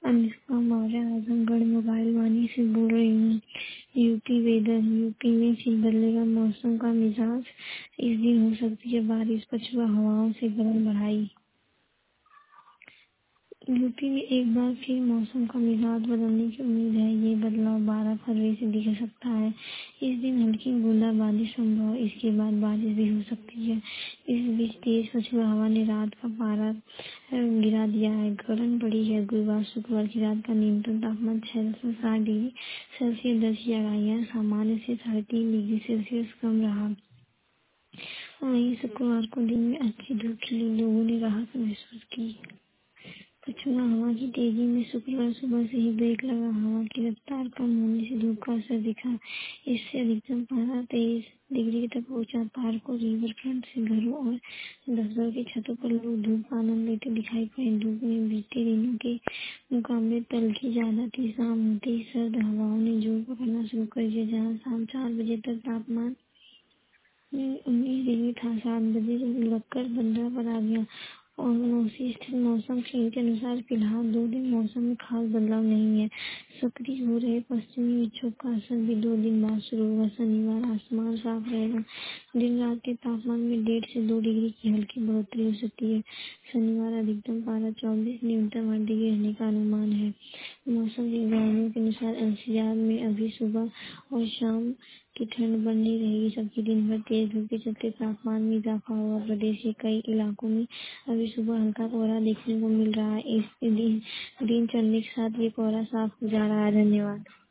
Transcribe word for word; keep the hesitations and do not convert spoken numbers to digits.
Anushka Maurya Azamgarh mobile Vani से बोल रही हूँ। UP weather. यूपी में फिर बदलेगा मौसम का मिजाज। इस दिन हो सकती है बारिश। पछुआ हवाओं से गर्म बढ़ाई। यूपी में एक बार फिर मौसम का मिजाज बदलने की उम्मीद है। ये बदलाव बारह फरवरी से दिख सकता है। इस दिन हल्की बूंदाबांदी संभव। इसके बाद बारिश भी हो सकती है। इस बीच तेज पछुआ हवा ने रात का पारा अ, गिरा दिया है। गर्म पड़ी है। गुरुवार शुक्रवार की रात का न्यूनतम तापमान छह दशमलव सात डिग्री सेल्सियस दर्ज किया गया। यह सामान्य से साढ़े तीन डिग्री सेल्सियस कम रहा। वहीं शुक्रवार को दिन में अच्छी धूप खिली। लोगों ने राहत महसूस की। पछुआ हवा की तेजी में शुक्रवार सुबह से ही ब्रेक लगा। हवा की रफ्तार कम होने से धूप का असर दिखा। इससे अधिकतम पारा तेईस डिग्री तक पहुंचा। पार्क और रिवर फ्रंट से घरों और दफ्तर की छतों पर लोग धूप का आनंद लेते दिखाई पड़े। धूप में बीते दिनों के मुकाबले तल्खी ज्यादा थी। शाम होते ही सर्द हवाओं ने जोर पकड़ना शुरू कर दिया। जहाँ शाम चार बजे तक तापमान उन्नीस डिग्री था, सात बजे लगकर पंद्रह पर आ गया। और नौसी स्थित मौसम केंद्र के अनुसार फिलहाल दो दिन मौसम में खास बदलाव नहीं है। सक्रिय हो रहे पश्चिमी विक्षोभ का असर भी दो दिन बाद शुरू होगा। शनिवार आसमान साफ रहेगा। दिन रात के तापमान में डेढ़ से दो डिग्री की हल्की बढ़ोतरी हो सकती है। शनिवार अधिकतम पारा चौबीस, न्यूनतम आठ डिग्री रहने का अनुमान है। मौसम विज्ञानियों के अनुसार एनसीआर में अभी सुबह और शाम की ठंड बढ़नी रहेगी, जबकि दिन भर तेज धूप के चलते तापमान में इजाफा होगा। प्रदेश के कई इलाकों में अभी सुबह हल्का कोहरा देखने को मिल रहा है। इस दिन दिन चढ़ने के साथ ये कोहरा साफ हो जा रहा है। धन्यवाद।